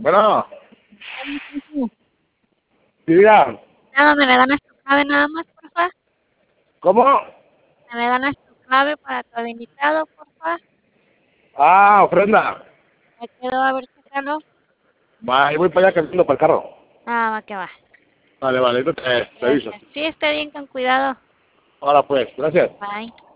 Bueno, diga, Nada, ¿me regalas tu clave nada más, porfa? ¿cómo? ¿Me regalas tu clave para tu invitado, porfa? Ah, ofrenda. Me quedo a ver si jalo. Va, yo voy para allá caminando para el carro. Ah, va que va. Vale, vale, entonces te aviso. Gracias. Sí, esté bien, con cuidado. Ahora pues, gracias. Bye.